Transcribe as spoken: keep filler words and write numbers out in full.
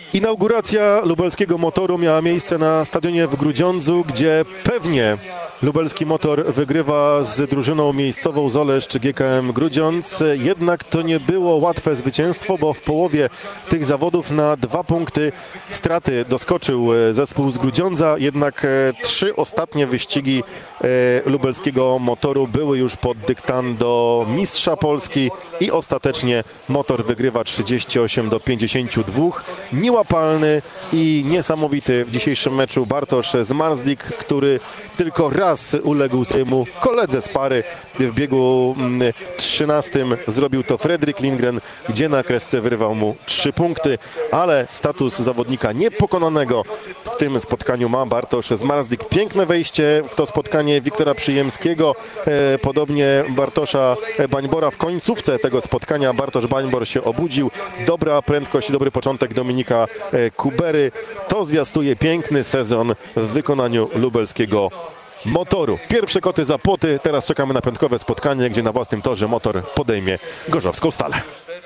Inauguracja lubelskiego Motoru miała miejsce na stadionie w Grudziądzu, gdzie pewnie lubelski Motor wygrywa z drużyną miejscową Zoleszcz G K M Grudziądz. Jednak to nie było łatwe zwycięstwo, bo w połowie tych zawodów na dwa punkty straty doskoczył zespół z Grudziądza. Jednak trzy ostatnie wyścigi lubelskiego Motoru były już pod dyktando mistrza Polski i ostatecznie Motor wygrywa trzydzieści osiem do pięćdziesięciu dwóch. Niełapalny i niesamowity w dzisiejszym meczu Bartosz Zmarzlik, który tylko raz uległ swojemu koledze z pary. W biegu trzynastym zrobił to Fredrik Lindgren, gdzie na kresce wyrywał mu trzy punkty, ale status zawodnika niepokonanego w tym spotkaniu ma Bartosz Zmarzlik. Piękne wejście w to spotkanie Wiktora Przyjemskiego, podobnie Bartosza Bańbora. W końcówce tego spotkania Bartosz Bańbor się obudził. Dobra prędkość, dobry początek Dominika Kubery. To zwiastuje piękny sezon w wykonaniu lubelskiego Motoru. Pierwsze koty za płoty, teraz czekamy na piątkowe spotkanie, gdzie na własnym torze Motor podejmie gorzowską Stalę.